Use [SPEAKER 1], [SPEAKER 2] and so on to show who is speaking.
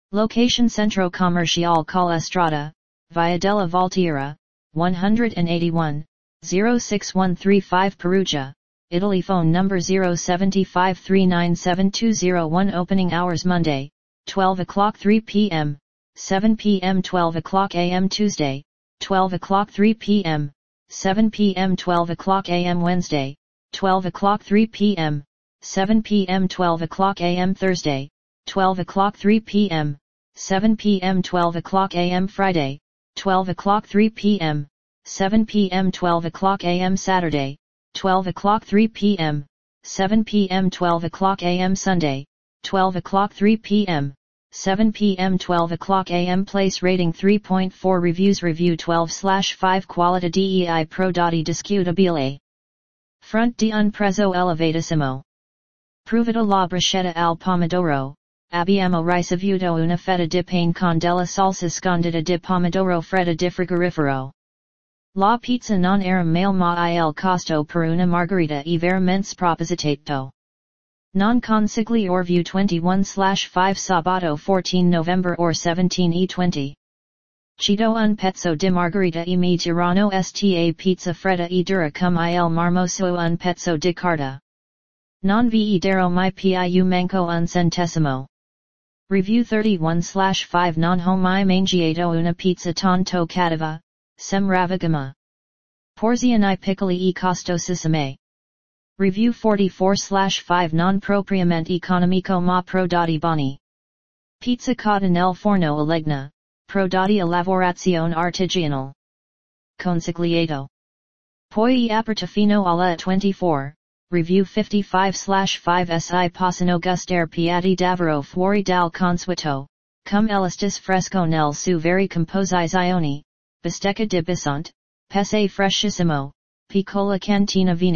[SPEAKER 1] Location Centro Comercial Cala Estrada, Via della Voltiera, 181, 06135 Perugia, Italy. Phone number 075397201. Opening hours Monday, 12 o'clock 3 p.m., 7 p.m. 12 o'clock a.m. Tuesday, 12 o'clock 3 p.m., 7 p.m. 12 o'clock a.m. Wednesday, 12 o'clock 3 p.m., 7 p.m. 12 o'clock a.m. Thursday, 12 o'clock 3 p.m., 7 p.m. 12 o'clock a.m. Friday, 12 o'clock 3 p.m., 7 p.m. 12 o'clock a.m. Saturday, 12 o'clock 3 p.m., 7 p.m. 12 o'clock a.m. Sunday, 12 o'clock 3 p.m., 7 p.m. 12 o'clock a.m. Place rating 3.4 reviews. Review 12/5 Qualità dei prodotti discutabile. Front di un prezzo elevatissimo. Provata la bruschetta al pomodoro. Abbiamo ricevuto una fetta di pane con della salsa scondita di pomodoro fredda di frigorifero. La pizza non era male ma il costo per una margherita e veramente spropositato. Non consigli or view 21/5 Sabato 14 November or 17/20. Cito un pezzo di margherita e mi tirano sta pizza fredda e dura come il marmoso un pezzo di carta. Non vi darò mai più manco un centesimo. Review 31/5 Non ho mai mangiato una pizza tanto cattiva, semravagama. Porzioni piccoli e costosissime. Review 44/5 Non propriamente economico ma prodotti buoni. Pizza cotta nel forno a legna, prodotti a lavorazione artigianale. Consigliato. Poi aperta fino alla 24. Review 55/5 Si possono gustare piatti davvero fuori dal consueto, come l'estis fresco nel su vari composizioni, bistecca di bisonte, pesce freschissimo, piccola cantina vini.